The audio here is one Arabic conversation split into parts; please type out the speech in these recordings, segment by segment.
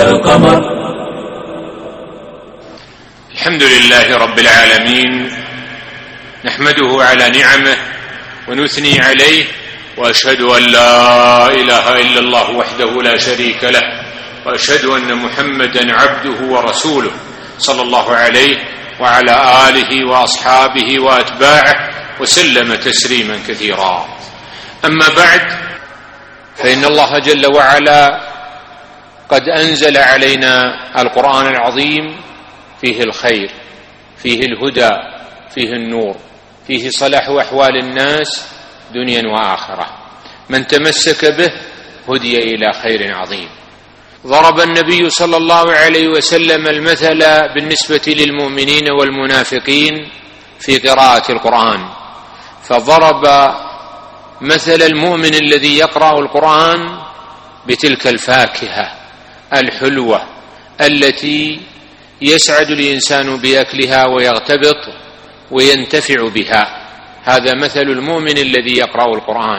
القمر. الحمد لله رب العالمين، نحمده على نعمه ونثني عليه، وأشهد أن لا إله إلا الله وحده لا شريك له، وأشهد أن محمدا عبده ورسوله صلى الله عليه وعلى آله وأصحابه وأتباعه وسلم تسليما كثيرا. أما بعد، فإن الله جل وعلا قد أنزل علينا القرآن العظيم، فيه الخير، فيه الهدى، فيه النور، فيه صلاح أحوال الناس دنيا وآخرة. من تمسك به هدي إلى خير عظيم. ضرب النبي صلى الله عليه وسلم المثل بالنسبة للمؤمنين والمنافقين في قراءة القرآن، فضرب مثل المؤمن الذي يقرأ القرآن بتلك الفاكهة الحلوة التي يسعد الإنسان بأكلها ويغتبط وينتفع بها. هذا مثل المؤمن الذي يقرأ القرآن،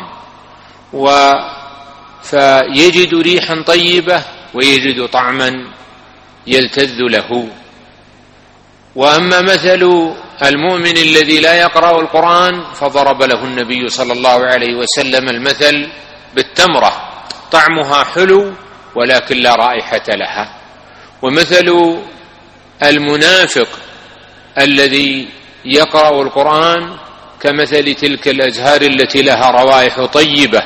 فيجد ريحا طيبة ويجد طعما يلتذ له. وأما مثل المؤمن الذي لا يقرأ القرآن فضرب له النبي صلى الله عليه وسلم المثل بالتمرة، طعمها حلو ولكن لا رائحة لها. ومثل المنافق الذي يقرأ القرآن كمثل تلك الأزهار التي لها روائح طيبة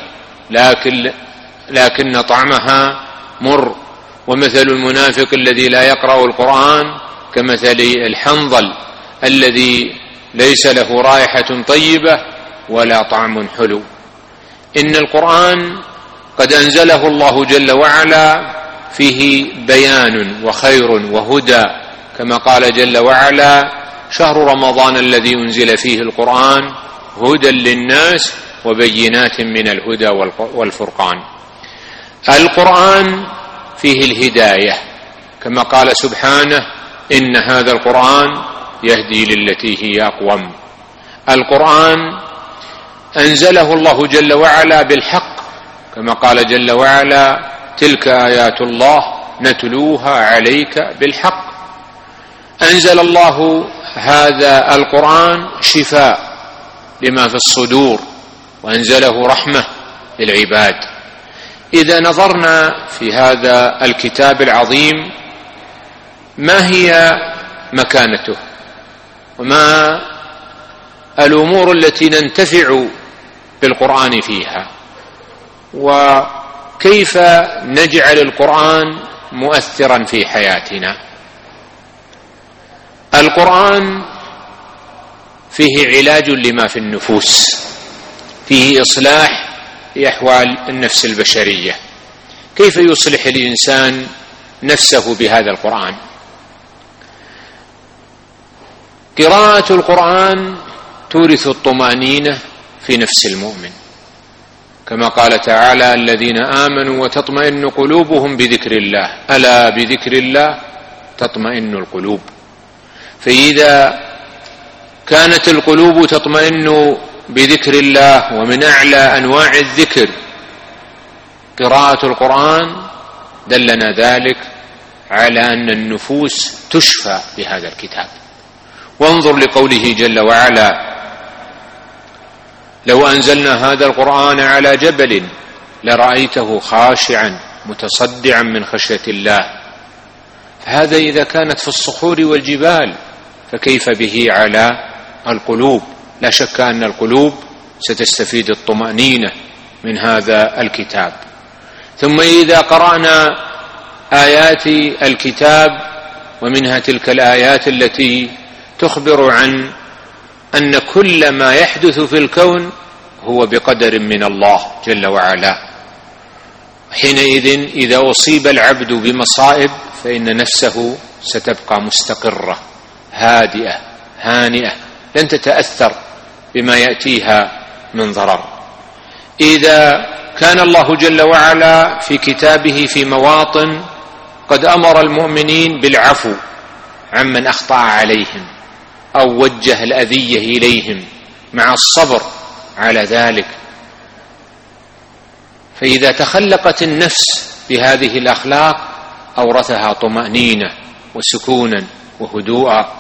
لكن طعمها مر. ومثل المنافق الذي لا يقرأ القرآن كمثل الحنظل الذي ليس له رائحة طيبة ولا طعم حلو. إن القرآن قد أنزله الله جل وعلا فيه بيان وخير وهدى، كما قال جل وعلا: شهر رمضان الذي أنزل فيه القرآن هدى للناس وبينات من الهدى والفرقان. القرآن فيه الهداية، كما قال سبحانه: إن هذا القرآن يهدي للتي هي أقوم. القرآن أنزله الله جل وعلا بالحق، كما قال جل وعلا: تلك آيات الله نتلوها عليك بالحق. أنزل الله هذا القرآن شفاء لما في الصدور، وأنزله رحمة للعباد. إذا نظرنا في هذا الكتاب العظيم، ما هي مكانته وما الأمور التي ننتفع بالقرآن فيها، وكيف نجعل القرآن مؤثرا في حياتنا؟ القرآن فيه علاج لما في النفوس، فيه إصلاح لأحوال النفس البشرية. كيف يصلح الإنسان نفسه بهذا القرآن؟ قراءة القرآن تورث الطمأنينة في نفس المؤمن، كما قال تعالى: الذين آمنوا وتطمئن قلوبهم بذكر الله، ألا بذكر الله تطمئن القلوب. فإذا كانت القلوب تطمئن بذكر الله، ومن أعلى أنواع الذكر قراءة القرآن، دلنا ذلك على أن النفوس تشفى بهذا الكتاب. وانظر لقوله جل وعلا: لو أنزلنا هذا القرآن على جبل لرأيته خاشعا متصدعا من خشية الله. فهذا إذا كانت في الصخور والجبال، فكيف به على القلوب؟ لا شك أن القلوب ستستفيد الطمأنينة من هذا الكتاب. ثم إذا قرأنا آيات الكتاب، ومنها تلك الآيات التي تخبر عن أن كل ما يحدث في الكون هو بقدر من الله جل وعلا، حينئذ إذا أصيب العبد بمصائب فإن نفسه ستبقى مستقرة هادئة هانئة، لن تتأثر بما يأتيها من ضرر. إذا كان الله جل وعلا في كتابه في مواطن قد أمر المؤمنين بالعفو عمن أخطأ عليهم أو وجه الأذية إليهم مع الصبر على ذلك، فإذا تخلقت النفس بهذه الأخلاق أورثها طمأنينة وسكونا وهدوءا،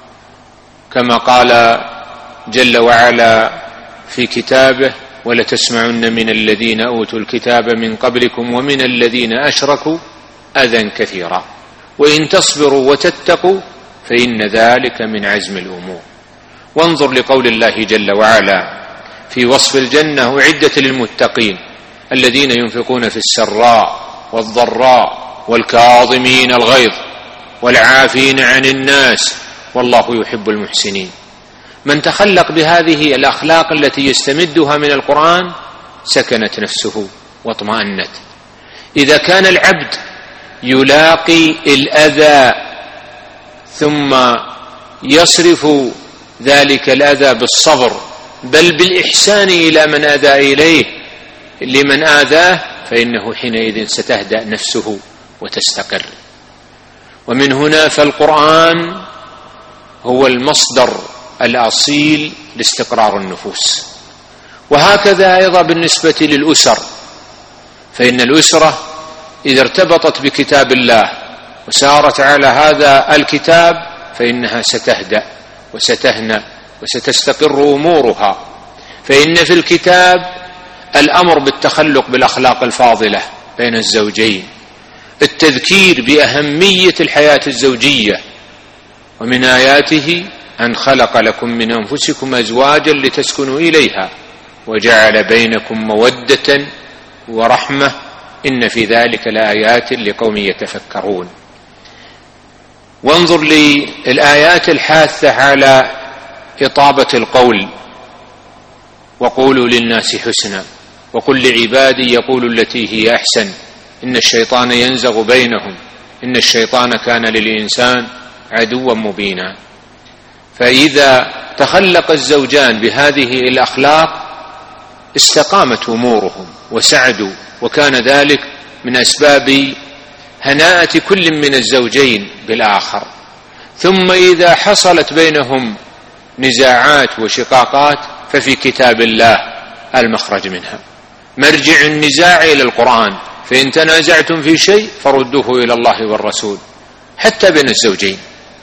كما قال جل وعلا في كتابه: ولتسمعن من الذين أوتوا الكتاب من قبلكم ومن الذين أشركوا أذى كثيرا وإن تصبروا وتتقوا فإن ذلك من عزم الأمور. وانظر لقول الله جل وعلا في وصف الجنة: أعدت للمتقين الذين ينفقون في السراء والضراء والكاظمين الغيظ والعافين عن الناس والله يحب المحسنين. من تخلق بهذه الأخلاق التي يستمدها من القرآن سكنت نفسه واطمأنت. إذا كان العبد يلاقي الأذى ثم يصرف ذلك الأذى بالصبر بل بالإحسان إلى من أذى إليه لمن آذاه، فإنه حينئذ ستهدأ نفسه وتستقر. ومن هنا فالقرآن هو المصدر الأصيل لاستقرار النفوس. وهكذا أيضا بالنسبة للأسر، فإن الأسرة إذا ارتبطت بكتاب الله وسارت على هذا الكتاب فإنها ستهدأ وستهنأ وستستقر أمورها. فإن في الكتاب الأمر بالتخلق بالأخلاق الفاضلة بين الزوجين، التذكير بأهمية الحياة الزوجية، ومن آياته أن خلق لكم من أنفسكم أزواجا لتسكنوا إليها وجعل بينكم مودة ورحمة إن في ذلك لآيات لقوم يتفكرون. وانظر للآيات الحاثة على إطابة القول: وقولوا للناس حسنا وقل لعبادي يقولوا التي هي أحسن إن الشيطان ينزغ بينهم إن الشيطان كان للإنسان عدوا مبينا. فإذا تخلق الزوجان بهذه الأخلاق استقامت أمورهم وسعدوا، وكان ذلك من أسباب هناءة كل من الزوجين بالآخر. ثم إذا حصلت بينهم نزاعات وشقاقات ففي كتاب الله المخرج منها، مرجع النزاع إلى القرآن، فإن تنازعتم في شيء فردوه إلى الله والرسول حتى بين الزوجين.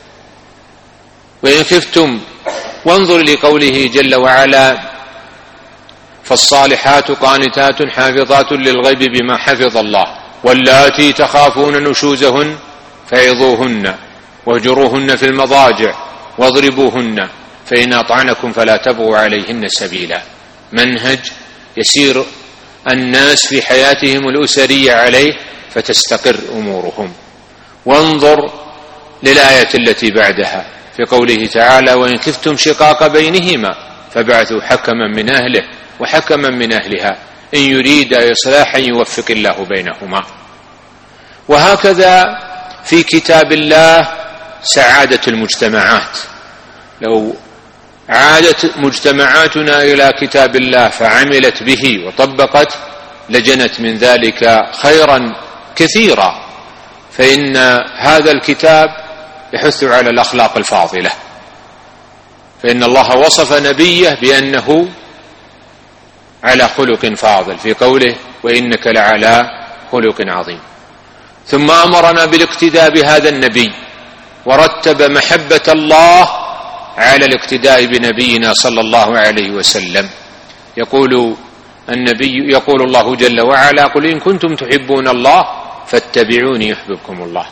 وإن خفتم، وانظر لقوله جل وعلا: فالصالحات قانتات حافظات للغيب بما حفظ الله واللاتي تخافون نشوزهن فعظوهن واهجروهن في المضاجع واضربوهن فإن أطعنكم فلا تبغوا عليهن سبيلا. منهج يسير الناس في حياتهم الأسرية عليه فتستقر أمورهم. وانظر للآية التي بعدها في قوله تعالى: وإن خفتم شقاق بينهما فابعثوا حكما من أهله وحكما من أهلها إن يريدا إصلاحا يوفق الله بينهما. وهكذا في كتاب الله سعادة المجتمعات. لو عادت مجتمعاتنا إلى كتاب الله فعملت به وطبقت لجنت من ذلك خيرا كثيرا، فإن هذا الكتاب يحث على الأخلاق الفاضلة، فإن الله وصف نبيه بأنه على خلق فاضل في قوله: وإنك لعلى خلق عظيم. ثم أمرنا بالاقتداء بهذا النبي ورتب محبة الله على الاقتداء بنبينا صلى الله عليه وسلم. يقول الله جل وعلا: قل إن كنتم تحبون الله فاتبعوني يحببكم الله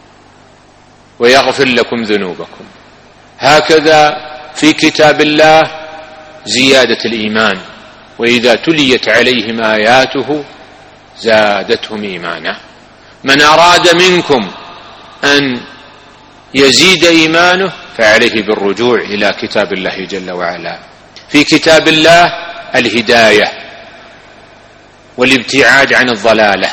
ويغفر لكم ذنوبكم. هكذا في كتاب الله زيادة الإيمان: وإذا تليت عليهم آياته زادتهم إيمانا. من أراد منكم أن يزيد إيمانه فعليه بالرجوع إلى كتاب الله جل وعلا. في كتاب الله الهداية والابتعاد عن الضلالة.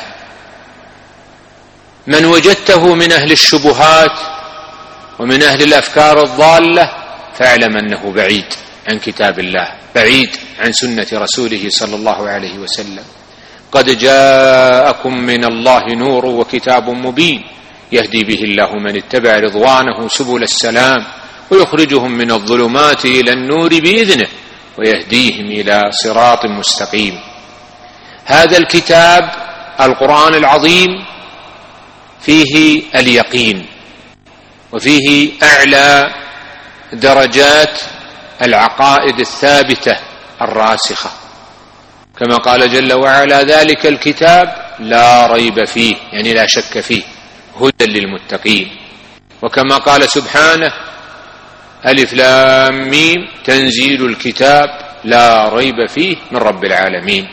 من وجدته من أهل الشبهات ومن أهل الأفكار الضالة فاعلم أنه بعيد عن كتاب الله، بعيد عن سنة رسوله صلى الله عليه وسلم. قد جاءكم من الله نور وكتاب مبين يهدي به الله من اتبع رضوانه سبل السلام ويخرجهم من الظلمات إلى النور بإذنه ويهديهم إلى صراط مستقيم. هذا الكتاب القرآن العظيم فيه اليقين، وفيه أعلى درجات العقائد الثابتة الراسخة، كما قال جل وعلا: ذلك الكتاب لا ريب فيه، يعني لا شك فيه، هدى للمتقين. وكما قال سبحانه: ألف لام ميم تنزيل الكتاب لا ريب فيه من رب العالمين.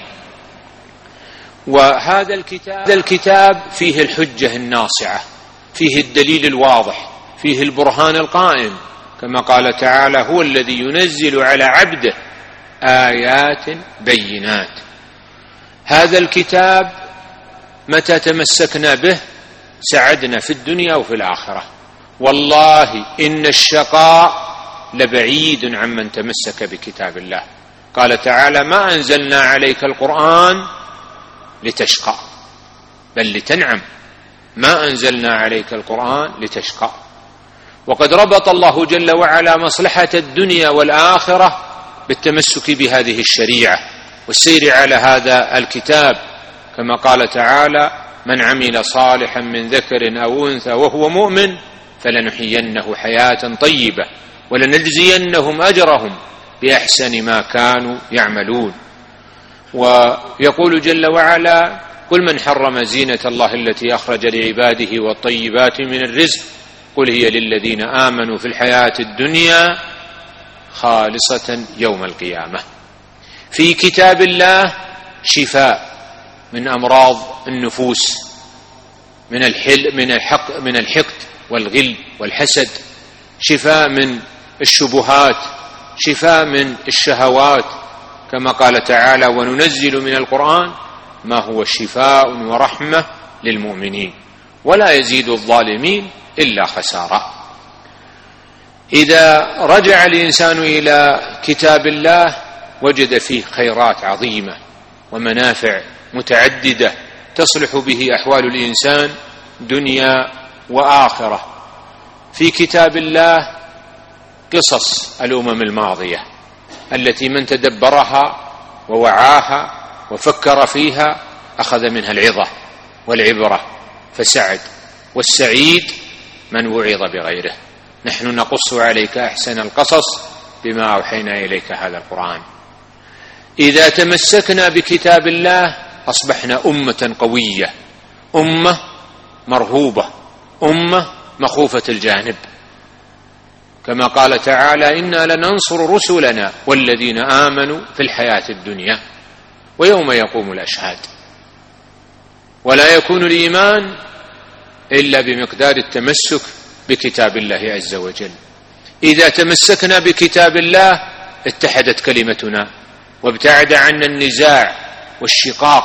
وهذا الكتاب فيه الحجة الناصعة، فيه الدليل الواضح، فيه البرهان القائم، كما قال تعالى: هو الذي ينزل على عبده آيات بينات. هذا الكتاب متى تمسكنا به سعدنا في الدنيا وفي الآخرة. والله إن الشقاء لبعيد عمن تمسك بكتاب الله. قال تعالى: ما أنزلنا عليك القرآن لتشقى بل لتنعم، ما أنزلنا عليك القرآن لتشقى. وقد ربط الله جل وعلا مصلحة الدنيا والآخرة بالتمسك بهذه الشريعة والسير على هذا الكتاب، كما قال تعالى: من عمل صالحا من ذكر أو أنثى وهو مؤمن فلنحيينه حياة طيبة ولنجزينهم أجرهم بأحسن ما كانوا يعملون. ويقول جل وعلا: قل من حرم زينة الله التي أخرج لعباده والطيبات من الرزق قل هي للذين آمنوا في الحياة الدنيا خالصة يوم القيامة. في كتاب الله شفاء من أمراض النفوس، من الحقد والغل والحسد، شفاء من الشبهات، شفاء من الشهوات، كما قال تعالى: وننزل من القرآن ما هو شفاء ورحمة للمؤمنين ولا يزيد الظالمين إلا خسارة. إذا رجع الإنسان إلى كتاب الله وجد فيه خيرات عظيمة ومنافع متعددة تصلح به أحوال الإنسان دنيا وآخرة. في كتاب الله قصص الأمم الماضية التي من تدبرها ووعاها وفكر فيها أخذ منها العظة والعبرة فسعد، والسعيد من وعظ بغيره. نحن نقص عليك أحسن القصص بما أوحينا إليك هذا القرآن. إذا تمسكنا بكتاب الله أصبحنا أمة قوية، أمة مرهوبة، أمة مخوفة الجانب، كما قال تعالى: إنا لننصر رسلنا والذين آمنوا في الحياة الدنيا ويوم يقوم الأشهاد. ولا يكون الإيمان إلا بمقدار التمسك بكتاب الله عز وجل. إذا تمسكنا بكتاب الله اتحدت كلمتنا وابتعد عنا النزاع والشقاق،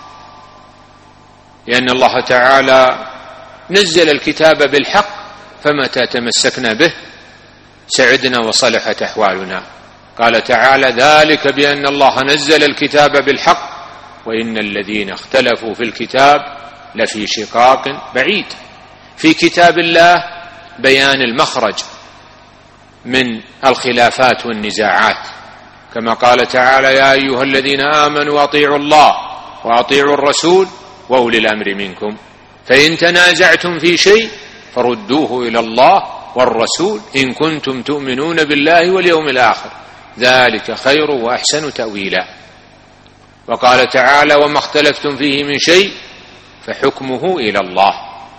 لأن الله تعالى نزل الكتاب بالحق، فمتى تمسكنا به سعدنا وصلحت أحوالنا. قال تعالى: ذلك بأن الله نزل الكتاب بالحق وإن الذين اختلفوا في الكتاب لفي شقاق بعيد. في كتاب الله بيان المخرج من الخلافات والنزاعات، كما قال تعالى: يا أيها الذين آمنوا أطيعوا الله وأطيعوا الرسول وأولي الأمر منكم فإن تنازعتم في شيء فردوه إلى الله والرسول إن كنتم تؤمنون بالله واليوم الآخر ذلك خير وأحسن تأويلا. وقال تعالى: وما اختلفتم فيه من شيء فحكمه إلى الله.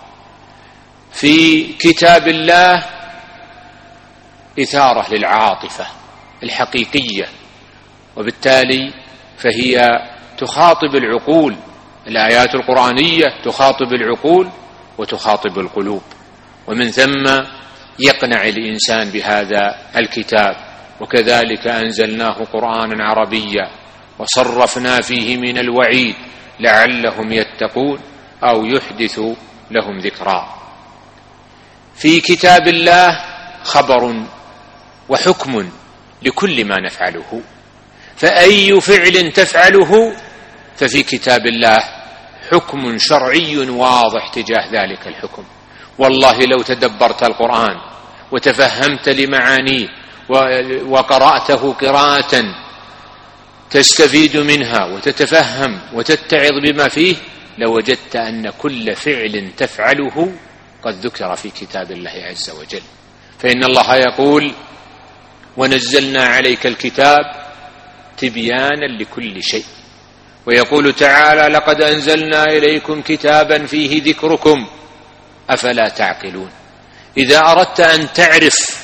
في كتاب الله إثارة للعاطفة الحقيقية، وبالتالي فهي تخاطب العقول. الآيات القرآنية تخاطب العقول وتخاطب القلوب، ومن ثم يقنع الإنسان بهذا الكتاب. وكذلك أنزلناه قرآنا عربيا وصرفنا فيه من الوعيد لعلهم يتقون أو يحدث لهم ذكرا. في كتاب الله خبر وحكم لكل ما نفعله، فأي فعل تفعله ففي كتاب الله حكم شرعي واضح تجاه ذلك الحكم. والله لو تدبرت القرآن وتفهمت لمعانيه وقرأته قراءة تستفيد منها وتتفهم وتتعظ بما فيه لوجدت أن كل فعل تفعله قد ذكر في كتاب الله عز وجل. فإن الله يقول: ونزلنا عليك الكتاب تبيانا لكل شيء. ويقول تعالى: لقد أنزلنا إليكم كتابا فيه ذكركم أفلا تعقلون. إذا أردت أن تعرف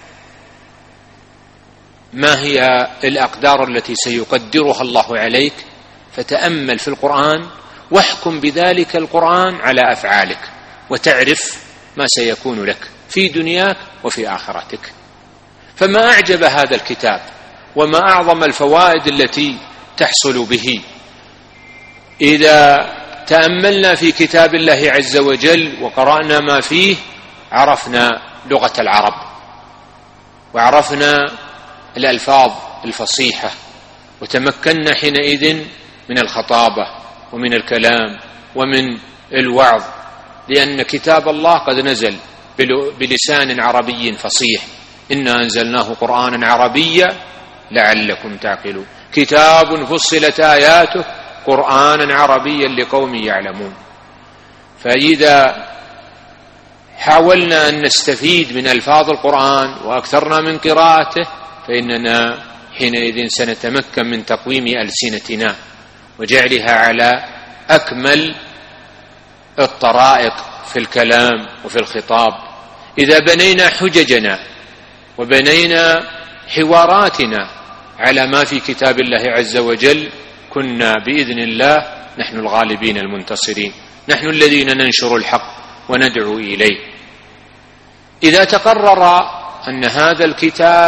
ما هي الأقدار التي سيقدرها الله عليك فتأمل في القرآن واحكم بذلك القرآن على أفعالك، وتعرف ما سيكون لك في دنياك وفي آخرتك. فما أعجب هذا الكتاب وما أعظم الفوائد التي تحصل به إذا تأملنا في كتاب الله عز وجل وقرأنا ما فيه. عرفنا لغة العرب، وعرفنا الألفاظ الفصيحة، وتمكنا حينئذ من الخطابة ومن الكلام ومن الوعظ، لأن كتاب الله قد نزل بلسان عربي فصيح. إنا أنزلناه قرآنا عربيا لعلكم تعقلون. كتاب فصلت آياته قرآنا عربيا لقوم يعلمون. فإذا حاولنا أن نستفيد من ألفاظ القرآن وأكثرنا من قراءته فإننا حينئذ سنتمكن من تقويم ألسنتنا وجعلها على أكمل الطرائق في الكلام وفي الخطاب. إذا بنينا حججنا وبنينا حواراتنا على ما في كتاب الله عز وجل كنا بإذن الله نحن الغالبين المنتصرين، نحن الذين ننشر الحق وندعو إليه. إذا تقرر أن هذا الكتاب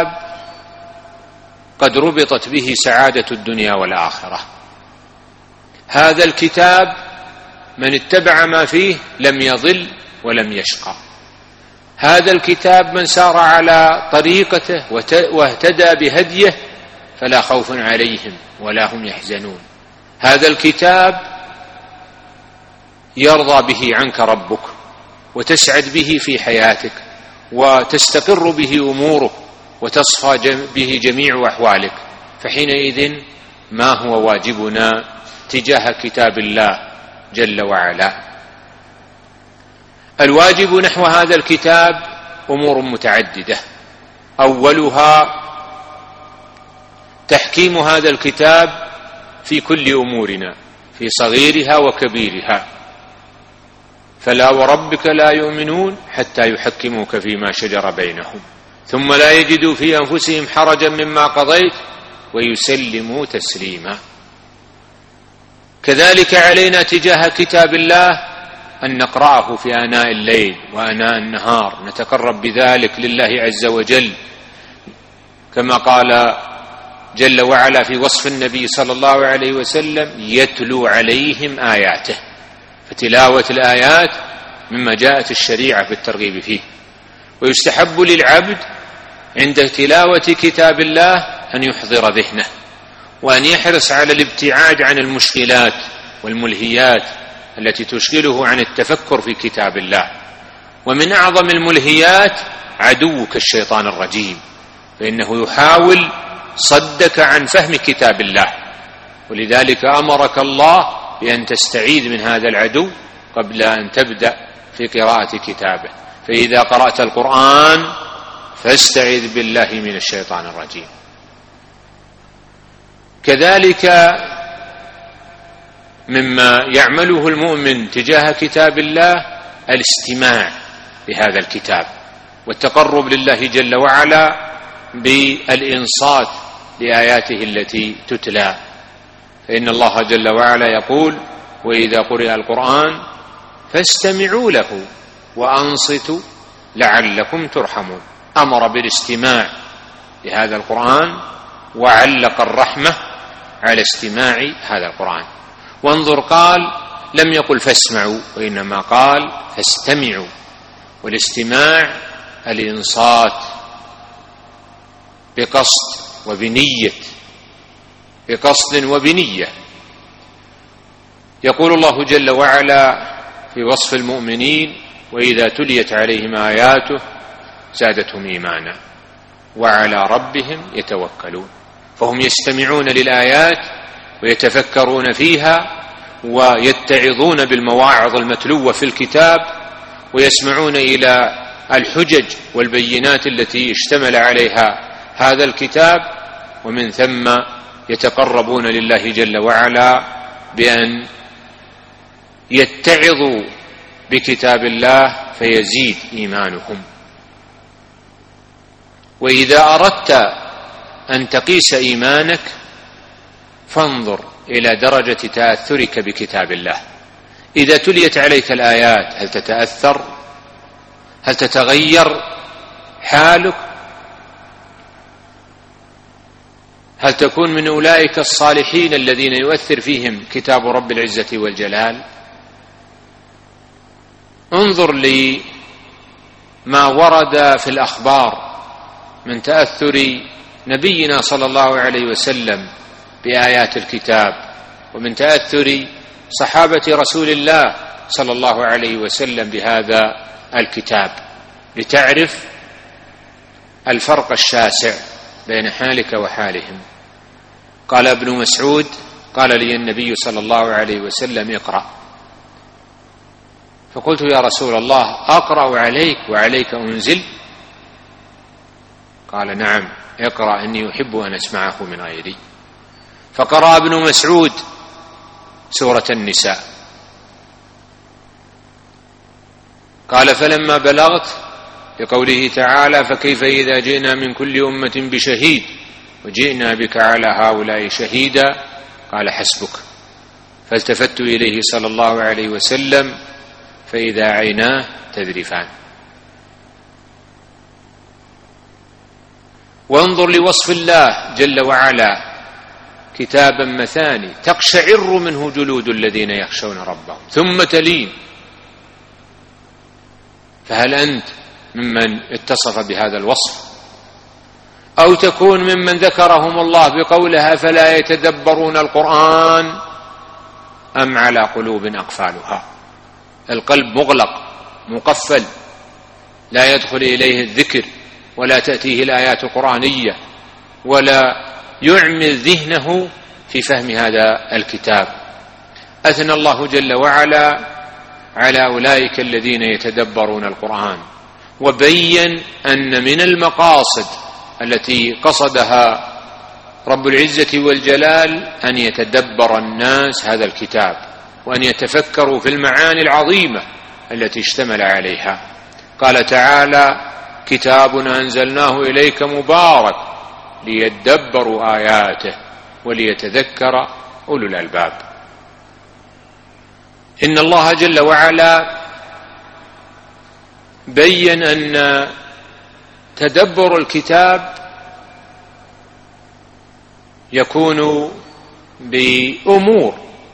قد ربطت به سعادة الدنيا والآخرة، هذا الكتاب من اتبع ما فيه لم يضل ولم يشقى، هذا الكتاب من سار على طريقته واهتدى بهديه فلا خوف عليهم ولا هم يحزنون. هذا الكتاب يرضى به عنك ربك وتسعد به في حياتك وتستقر به أمورك وتصفى به جميع أحوالك. فحينئذ ما هو واجبنا تجاه كتاب الله جل وعلا؟ الواجب نحو هذا الكتاب أمور متعددة. أولها تحكيم هذا الكتاب في كل أمورنا في صغيرها وكبيرها. فلا وربك لا يؤمنون حتى يحكموك فيما شجر بينهم ثم لا يجدوا في أنفسهم حرجا مما قضيت ويسلموا تسليما. كذلك علينا تجاه كتاب الله أن نقرأه في آناء الليل وآناء النهار، نتقرب بذلك لله عز وجل، كما قال جل وعلا في وصف النبي صلى الله عليه وسلم: يتلو عليهم آياته. فتلاوة الآيات مما جاءت الشريعة في الترغيب فيه. ويستحب للعبد عند تلاوة كتاب الله أن يحضر ذهنه وأن يحرص على الابتعاد عن المشكلات والملهيات التي تشغله عن التفكر في كتاب الله. ومن أعظم الملهيات عدوك الشيطان الرجيم، فإنه يحاول صدك عن فهم كتاب الله، ولذلك أمرك الله بأن تستعيذ من هذا العدو قبل أن تبدأ في قراءة كتابه. فإذا قرأت القرآن فاستعذ بالله من الشيطان الرجيم. كذلك مما يعمله المؤمن تجاه كتاب الله الاستماع لهذا الكتاب والتقرب لله جل وعلا بالإنصات لآياته التي تتلى. فإن الله جل وعلا يقول: وإذا قرئ القرآن فاستمعوا له وأنصتوا لعلكم ترحمون. أمر بالاستماع لهذا القرآن وعلق الرحمة على استماع هذا القرآن. وانظر، قال لم يقل فاسمعوا وإنما قال فاستمعوا. والاستماع الإنصات بقصد وبنية، بقصد وبنية. يقول الله جل وعلا في وصف المؤمنين: وإذا تليت عليهم آياته زادتهم إيمانا وعلى ربهم يتوكلون. فهم يستمعون للآيات ويتفكرون فيها ويتعظون بالمواعظ المتلوة في الكتاب ويسمعون إلى الحجج والبينات التي اشتمل عليها هذا الكتاب، ومن ثم يتقربون لله جل وعلا بأن يتعظوا بكتاب الله فيزيد إيمانهم. وإذا أردت أن تقيس إيمانك فانظر إلى درجة تأثرك بكتاب الله. إذا تليت عليك الآيات هل تتأثر؟ هل تتغير حالك؟ هل تكون من أولئك الصالحين الذين يؤثر فيهم كتاب رب العزة والجلال؟ انظر لما ورد في الأخبار من تأثر نبينا صلى الله عليه وسلم بآيات الكتاب، ومن تأثر صحابة رسول الله صلى الله عليه وسلم بهذا الكتاب، لتعرف الفرق الشاسع بين حالك وحالهم. قال ابن مسعود: قال لي النبي صلى الله عليه وسلم: اقرأ. فقلت: يا رسول الله، أقرأ عليك وعليك أنزل؟ قال: نعم، اقرأ إني أحب أن أسمعه من غيري. فقرأ ابن مسعود سورة النساء. قال: فلما بلغت بقوله تعالى: فكيف إذا جئنا من كل أمة بشهيد وجئنا بك على هؤلاء شهيدا، قال: حسبك. فالتفت إليه صلى الله عليه وسلم فإذا عيناه تذرفان. وانظر لوصف الله جل وعلا كتابا مثاني تقشعر منه جلود الذين يخشون ربهم ثم تلين. فهل أنت ممن اتصف بهذا الوصف، أو تكون ممن ذكرهم الله بقولها فلا يتدبرون القرآن أم على قلوب أقفالها؟ القلب مغلق مقفل، لا يدخل إليه الذكر ولا تأتيه الآيات القرآنية ولا يعمل ذهنه في فهم هذا الكتاب. أثنى الله جل وعلا على أولئك الذين يتدبرون القرآن، وبين أن من المقاصد التي قصدها رب العزة والجلال أن يتدبر الناس هذا الكتاب وأن يتفكروا في المعاني العظيمة التي اشتمل عليها. قال تعالى: كتاب أنزلناه إليك مبارك ليدبروا آياته وليتذكر أولو الألباب. إن الله جل وعلا بين أن تدبر الكتاب يكون بأمور،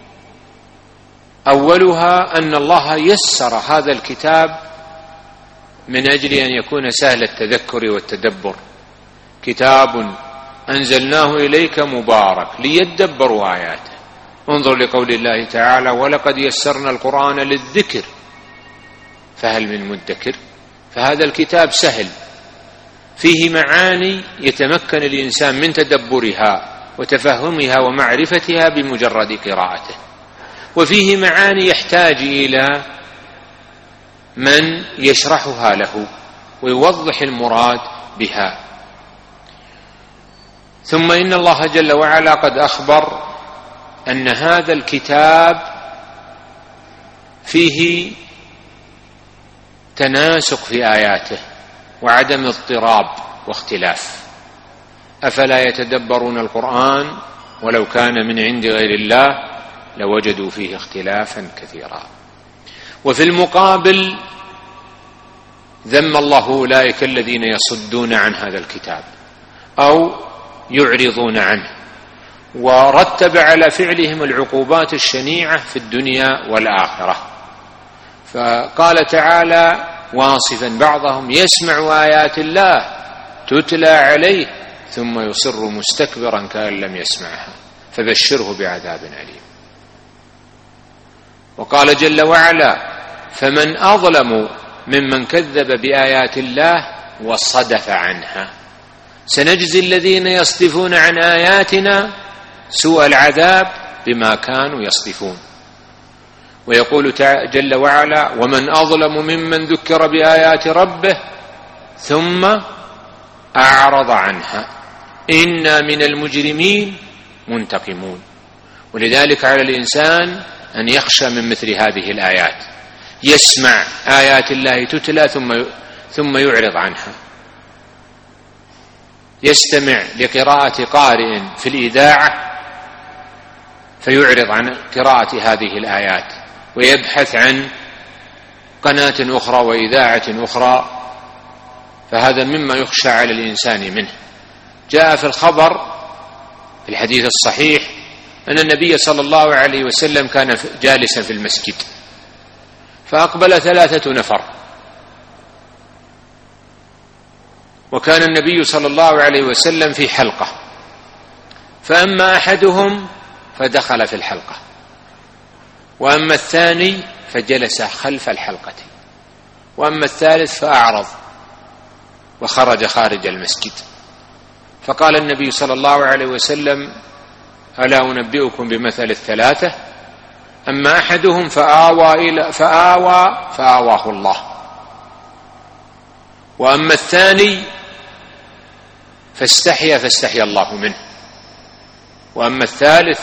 أولها أن الله يسر هذا الكتاب من أجل أن يكون سهل التذكر والتدبر. كتاب أنزلناه إليك مبارك ليدبروا آياته. انظر لقول الله تعالى: ولقد يسرنا القرآن للذكر فهل من مدكر. فهذا الكتاب سهل، فيه معاني يتمكن الإنسان من تدبرها وتفهمها ومعرفتها بمجرد قراءته، وفيه معاني يحتاج إلى من يشرحها له ويوضح المراد بها. ثم إن الله جل وعلا قد أخبر أن هذا الكتاب فيه تناسق في آياته وعدم اضطراب واختلاف. أفلا يتدبرون القرآن ولو كان من عند غير الله لوجدوا فيه اختلافا كثيرا. وفي المقابل ذم الله أولئك الذين يصدون عن هذا الكتاب أو يعرضون عنه، ورتب على فعلهم العقوبات الشنيعة في الدنيا والآخرة. فقال تعالى واصفا بعضهم: يسمع آيات الله تتلى عليه ثم يصر مستكبرا كأن لم يسمعها فبشره بعذاب أليم. وقال جل وعلا: فمن أظلم ممن كذب بآيات الله وصدف عنها سنجزي الذين يصدفون عن آياتنا سوء العذاب بما كانوا يصدفون. ويقول جل وعلا: ومن أظلم ممن ذكر بآيات ربه ثم أعرض عنها إنا من المجرمين منتقمون. ولذلك على الإنسان أن يخشى من مثل هذه الآيات، يسمع آيات الله تتلى ثم يعرض عنها، يستمع لقراءة قارئ في الإذاعة فيعرض عن قراءة هذه الآيات ويبحث عن قناة أخرى وإذاعة أخرى، فهذا مما يخشى على الإنسان منه. جاء في الخبر في الحديث الصحيح أن النبي صلى الله عليه وسلم كان جالسا في المسجد، فأقبل 3 نفر، وكان النبي صلى الله عليه وسلم في حلقة، فأما أحدهم فدخل في الحلقة، وأما الثاني فجلس خلف الحلقة، وأما الثالث فأعرض وخرج خارج المسجد. فقال النبي صلى الله عليه وسلم: ألا أنبئكم بمثل 3؟ أما أحدهم فآواه الله، وأما الثاني فاستحيا الله منه، وأما الثالث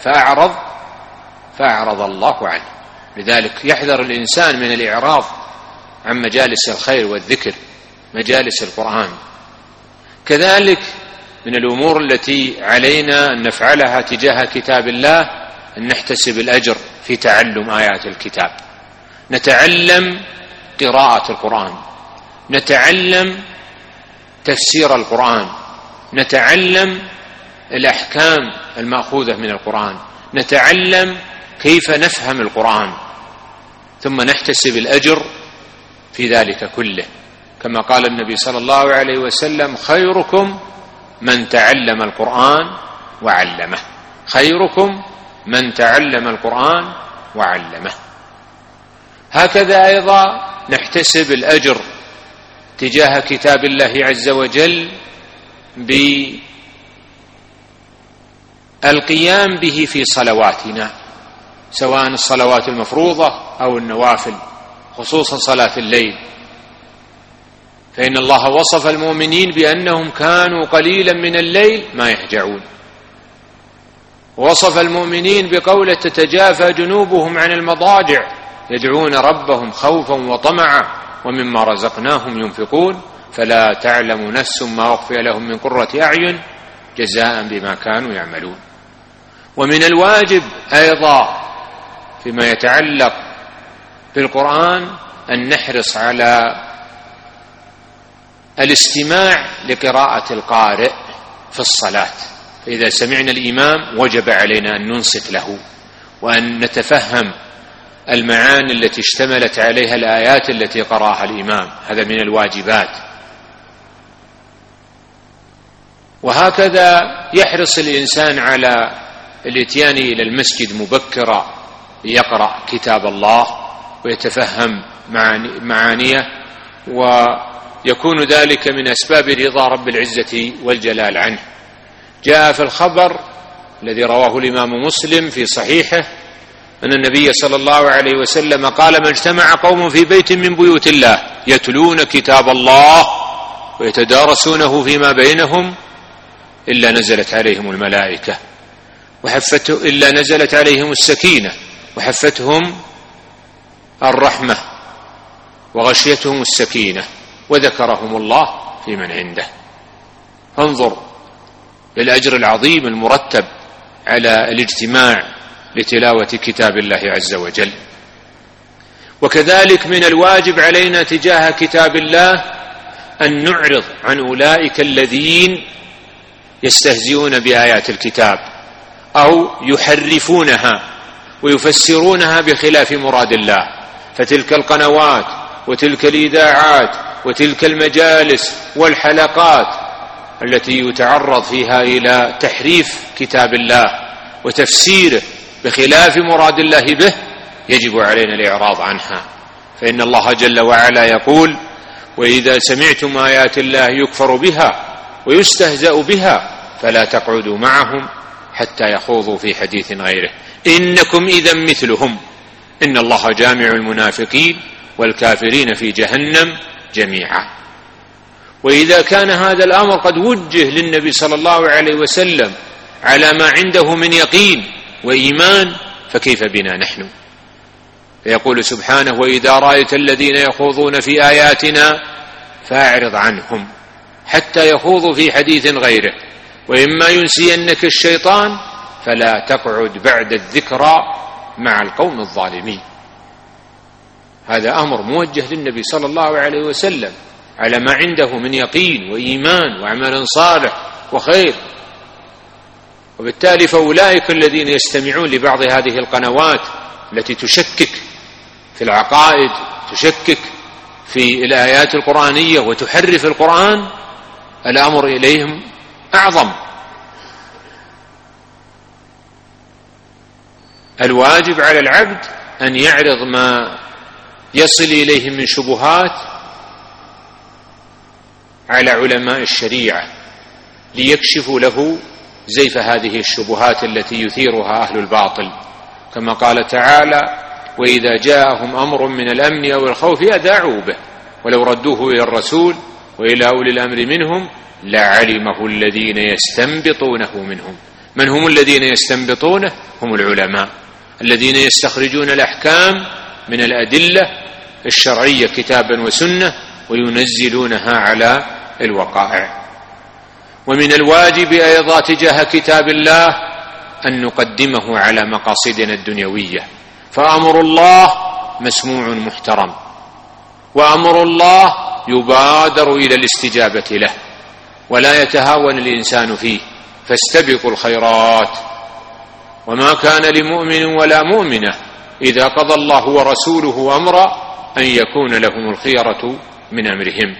فأعرض الله عنه. لذلك يحذر الإنسان من الإعراض عن مجالس الخير والذكر، مجالس القرآن. كذلك من الأمور التي علينا أن نفعلها تجاه كتاب الله أن نحتسب الأجر في تعلم آيات الكتاب، نتعلم قراءة القرآن، نتعلم تفسير القرآن، نتعلم الأحكام المأخوذة من القرآن، نتعلم كيف نفهم القرآن، ثم نحتسب الأجر في ذلك كله، كما قال النبي صلى الله عليه وسلم: خيركم من تعلم القرآن وعلمه. خيركم من تعلم القرآن وعلمه. هكذا أيضا نحتسب الأجر تجاه كتاب الله عز وجل بالقيام به في صلواتنا، سواء الصلوات المفروضة أو النوافل، خصوصا صلاة الليل، فإن الله وصف المؤمنين بأنهم كانوا قليلا من الليل ما يهجعون، ووصف المؤمنين بقوله: تتجافى جنوبهم عن المضاجع يدعون ربهم خوفا وطمعا ومما رزقناهم ينفقون فلا تعلم نفس ما أخفي لهم من قرة أعين جزاء بما كانوا يعملون. ومن الواجب أيضا فيما يتعلق بالقرآن أن نحرص على الاستماع لقراءة القارئ في الصلاة، فإذا سمعنا الإمام وجب علينا أن ننصت له وأن نتفهم المعاني التي اشتملت عليها الآيات التي قرأها الإمام، هذا من الواجبات. وهكذا يحرص الإنسان على الاتيان إلى المسجد مبكرا ليقرأ كتاب الله ويتفهم معانيه، ويكون ذلك من أسباب رضا رب العزة والجلال عنه. جاء في الخبر الذي رواه الإمام مسلم في صحيحه أن النبي صلى الله عليه وسلم قال: ما اجتمع قوم في بيت من بيوت الله يتلون كتاب الله ويتدارسونه فيما بينهم إلا نزلت عليهم الملائكة إلا نزلت عليهم السكينة وحفتهم الرحمة وغشيتهم السكينة وذكرهم الله في من عنده. فانظر للأجر العظيم المرتب على الاجتماع لتلاوة كتاب الله عز وجل. وكذلك من الواجب علينا تجاه كتاب الله أن نعرض عن أولئك الذين يستهزئون بآيات الكتاب أو يحرفونها ويفسرونها بخلاف مراد الله، فتلك القنوات وتلك الإذاعات وتلك المجالس والحلقات التي يتعرض فيها إلى تحريف كتاب الله وتفسيره بخلاف مراد الله به يجب علينا الإعراض عنها، فإن الله جل وعلا يقول: وإذا سمعتم آيات الله يكفر بها ويستهزأ بها فلا تقعدوا معهم حتى يخوضوا في حديث غيره إنكم إذا مثلهم إن الله جامع المنافقين والكافرين في جهنم جميعا. وإذا كان هذا الأمر قد وجه للنبي صلى الله عليه وسلم على ما عنده من يقين وإيمان، فكيف بنا نحن؟ فيقول سبحانه: وإذا رأيت الذين يخوضون في آياتنا فأعرض عنهم حتى يخوضوا في حديث غيره، وإما ينسينك الشيطان فلا تقعد بعد الذكرى مع القوم الظالمين. هذا أمر موجه للنبي صلى الله عليه وسلم على ما عنده من يقين وإيمان وعمل صالح وخير. وبالتالي فأولئك الذين يستمعون لبعض هذه القنوات التي تشكك في العقائد، تشكك في الآيات القرآنية وتحرف القرآن، الأمر إليهم أعظم. الواجب على العبد أن يعرض ما يصل إليه من شبهات على علماء الشريعة ليكشفوا له زيف هذه الشبهات التي يثيرها أهل الباطل، كما قال تعالى: وإذا جاءهم أمر من الأمن أو الخوف أذاعوا به ولو ردوه إلى الرسول وإلى أولي الأمر منهم لعلمه الذين يستنبطونه منهم. من هم الذين يستنبطونه؟ هم العلماء الذين يستخرجون الأحكام من الأدلة الشرعية كتابا وسنة وينزلونها على الوقائع. ومن الواجب أيضا تجاه كتاب الله أن نقدمه على مقاصدنا الدنيوية، فأمر الله مسموع محترم، وأمر الله يبادر إلى الاستجابة له ولا يتهاون الإنسان فيه، فاستبقوا الخيرات. وما كان لمؤمن ولا مؤمنة إذا قضى الله ورسوله أمرا أن يكون لهم الخيرة من أمرهم.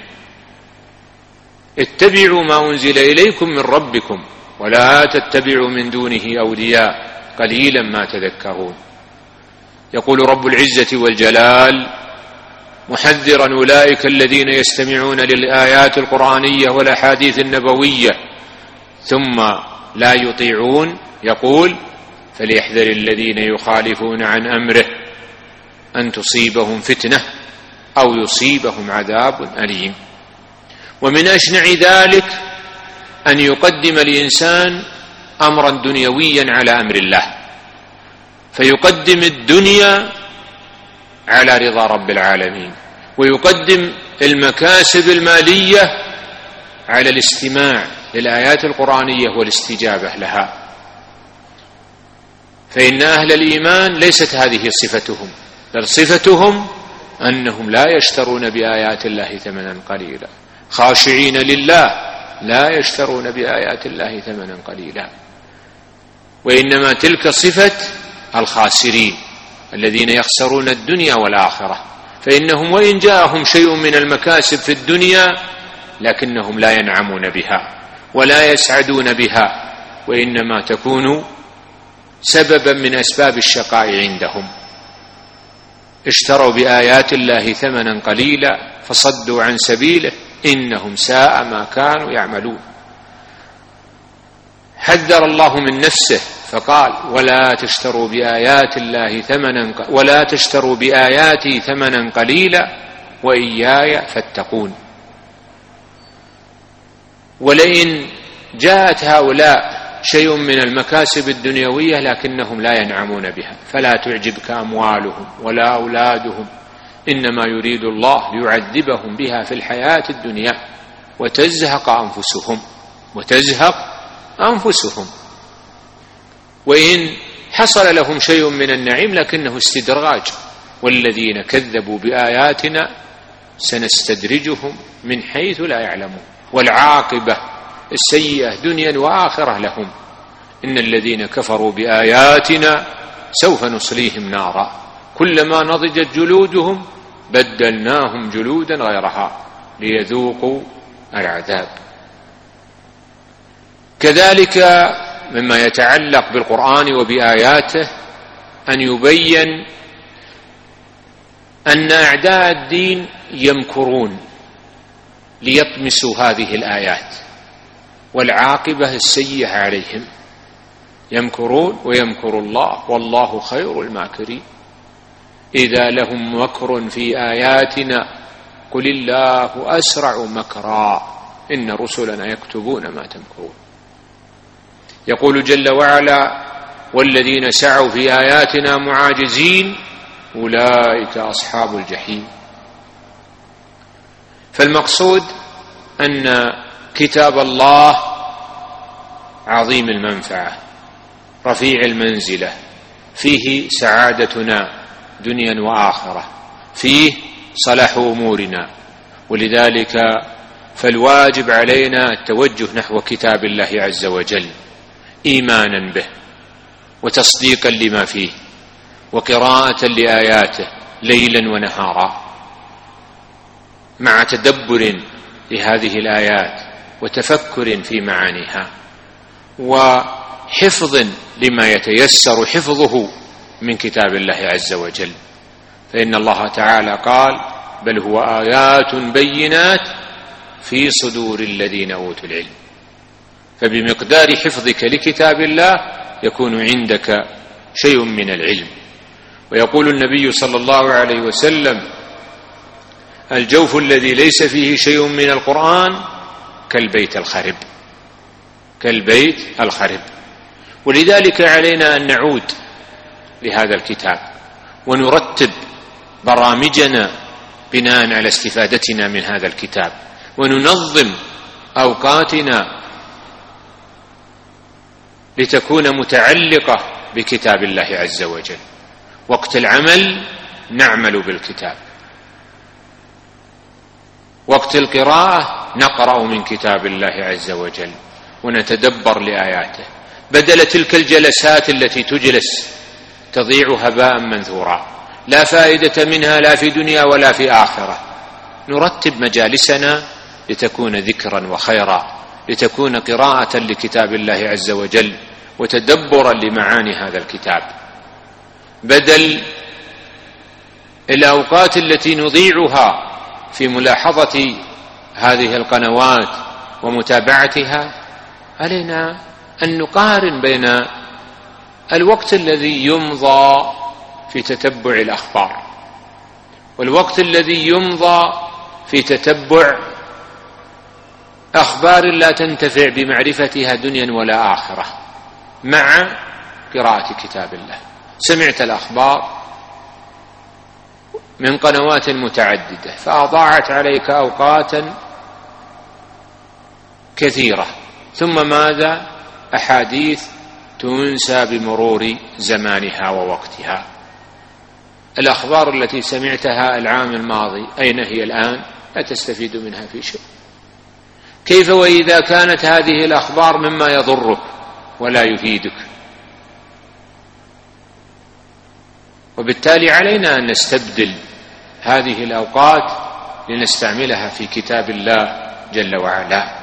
اتبعوا ما أنزل إليكم من ربكم ولا تتبعوا من دونه أولياء قليلا ما تذكرون. يقول رب العزة والجلال محذرا أولئك الذين يستمعون للآيات القرآنية والأحاديث النبوية ثم لا يطيعون، يقول: فليحذر الذين يخالفون عن أمره أن تصيبهم فتنة أو يصيبهم عذاب أليم. ومن أشنع ذلك أن يقدم الإنسان أمرا دنيويا على أمر الله، فيقدم الدنيا على رضا رب العالمين، ويقدم المكاسب المالية على الاستماع للآيات القرآنية والاستجابة لها. فإن أهل الإيمان ليست هذه صفتهم، بل صفتهم أنهم لا يشترون بآيات الله ثمنا قليلا، خاشعين لله لا يشترون بآيات الله ثمنا قليلا. وإنما تلك صفة الخاسرين الذين يخسرون الدنيا والآخرة، فإنهم وإن جاءهم شيء من المكاسب في الدنيا لكنهم لا ينعمون بها ولا يسعدون بها، وإنما تكون سببا من أسباب الشقاء عندهم. اشتروا بآيات الله ثمنا قليلا فصدوا عن سبيله إنهم ساء ما كانوا يعملون. حذر الله من نفسه فقال: ولا تشتروا بآياتي ثمنا قليلا وإياي فاتقون. ولئن جاءت هؤلاء شيء من المكاسب الدنيوية لكنهم لا ينعمون بها فلا تعجبك أموالهم ولا أولادهم، إنما يريد الله ليعذبهم بها في الحياة الدنيا وتزهق أنفسهم. وإن حصل لهم شيء من النعيم لكنه استدراج، والذين كذبوا بآياتنا سنستدرجهم من حيث لا يعلمون، والعاقبة السيئة دنيا وآخرة لهم. إن الذين كفروا بآياتنا سوف نصليهم نارا كلما نضجت جلودهم بدلناهم جلودا غيرها ليذوقوا العذاب. كذلك مما يتعلق بالقرآن وبآياته أن يبين أن أعداء الدين يمكرون ليطمسوا هذه الآيات، والعاقبة السيئة عليهم. يمكرون ويمكر الله والله خير الماكرين. إذا لهم مكر في آياتنا قل الله أسرع مكرا إن رسلنا يكتبون ما تمكرون. يقول جل وعلا والذين سعوا في آياتنا معاجزين أولئك أصحاب الجحيم. فالمقصود أن كتاب الله عظيم المنفعة رفيع المنزلة، فيه سعادتنا دنيا وآخرة، فيه صلاح أمورنا، ولذلك فالواجب علينا التوجه نحو كتاب الله عز وجل إيمانا به وتصديقا لما فيه وقراءة لآياته ليلا ونهارا، مع تدبر لهذه الآيات وتفكر في معانيها وحفظ لما يتيسر حفظه من كتاب الله عز وجل. فإن الله تعالى قال بل هو آيات بينات في صدور الذين أوتوا العلم. فبمقدار حفظك لكتاب الله يكون عندك شيء من العلم. ويقول النبي صلى الله عليه وسلم الجوف الذي ليس فيه شيء من القرآن كالبيت الخرب، كالبيت الخرب. ولذلك علينا أن نعود لهذا الكتاب ونرتب برامجنا بناء على استفادتنا من هذا الكتاب، وننظم أوقاتنا لتكون متعلقة بكتاب الله عز وجل. وقت العمل نعمل بالكتاب، وقت القراءة نقرأ من كتاب الله عز وجل ونتدبر لآياته، بدل تلك الجلسات التي تجلس تضيع هباء منثورا لا فائدة منها لا في دنيا ولا في آخرة. نرتب مجالسنا لتكون ذكرا وخيرا، لتكون قراءة لكتاب الله عز وجل وتدبرا لمعاني هذا الكتاب، بدل الأوقات التي نضيعها في ملاحظة هذه القنوات ومتابعتها. علينا أن نقارن بين الوقت الذي يمضى في تتبع الأخبار والوقت الذي يمضى في تتبع أخبار لا تنتفع بمعرفتها دنيا ولا آخرة، مع قراءة كتاب الله. سمعت الأخبار من قنوات متعددة فأضاعت عليك أوقاتا كثيرة، ثم ماذا؟ أحاديث تنسى بمرور زمانها ووقتها. الأخبار التي سمعتها العام الماضي أين هي الآن؟ لا تستفيد منها في شيء. كيف وإذا كانت هذه الأخبار مما يضرك ولا يفيدك؟ وبالتالي علينا أن نستبدل هذه الأوقات لنستعملها في كتاب الله جل وعلا.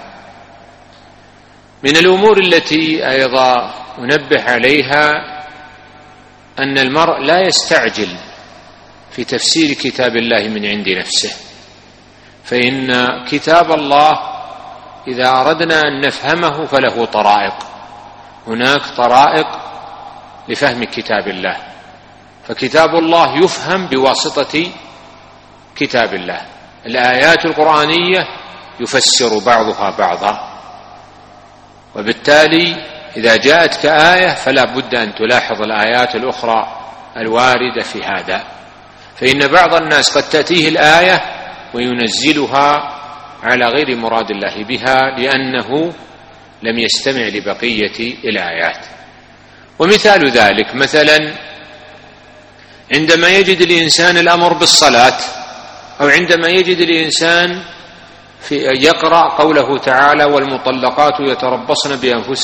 من الأمور التي أيضا أنبه عليها أن المرء لا يستعجل في تفسير كتاب الله من عند نفسه، فإن كتاب الله إذا أردنا أن نفهمه فله طرائق، هناك طرائق لفهم كتاب الله. فكتاب الله يفهم بواسطة كتاب الله، الآيات القرآنية يفسر بعضها بعضا، وبالتالي إذا جاءتك آية فلا بد أن تلاحظ الآيات الأخرى الواردة في هذا. فإن بعض الناس قد تأتيه الآية وينزلها على غير مراد الله بها لأنه لم يستمع لبقية الآيات. ومثال ذلك مثلا عندما يجد الإنسان الأمر بالصلاة، أو عندما يجد الإنسان يقرأ قوله تعالى والمطلقات يتربصن